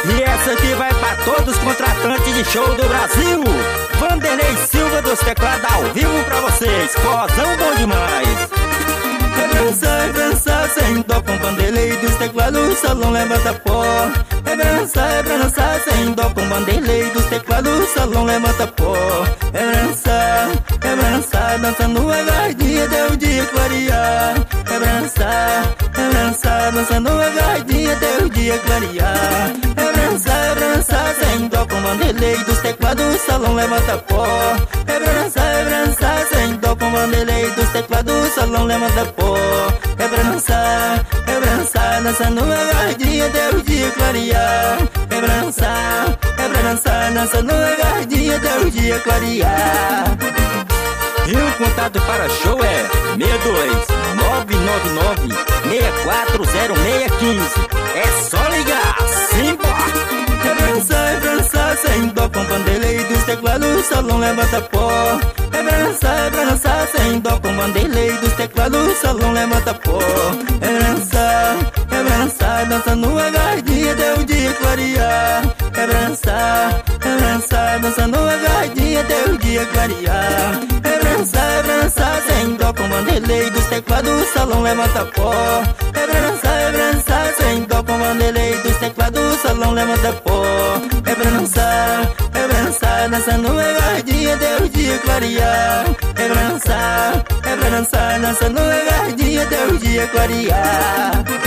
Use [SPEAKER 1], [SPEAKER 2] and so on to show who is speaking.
[SPEAKER 1] E essa aqui vai pra todos os contratantes de show do Brasil. Vanderlei Silva dos teclados ao vivo pra vocês. Fozão bom demais.
[SPEAKER 2] É dançar sem dó com Vanderlei dos teclados, o salão levanta pó. É dançar sem dó com Vanderlei dos teclados, o salão levanta pó. É dançar, dançando a gardinha até o dia clarear. É dançar, dançando a gardinha até o dia clarear. É dançar sem dó com Vanderlei dos teclados, o salão levanta pó. É dançar sem dó com Vanderlei dos teclados, o salão levanta pó. É pra dançar, dançando a gardinha até o dia clarear. É pra dançar, dançando a gardinha até o dia clarear.
[SPEAKER 1] E o contato para show é 62-999-640615. É só ligar, simbora!
[SPEAKER 2] É pra dançar sem dó com Vanderlei dos teclados, o salão levanta pó. É pra dançar sem dó com Vanderlei dos teclados, o salão levanta pó. É dançar, dançando a gardinha até o dia clarear. É dançar, dançando a gardinha até o dia clarear. É dançar sem dó com Vanderlei dos teclados, o salão levanta pó. É dançar sem dó com Vanderlei dos teclados, o salão levanta pó. É dançar, dançando a gardinha até o dia clarear. É dançar, dançando a gardinha até o dia clarear.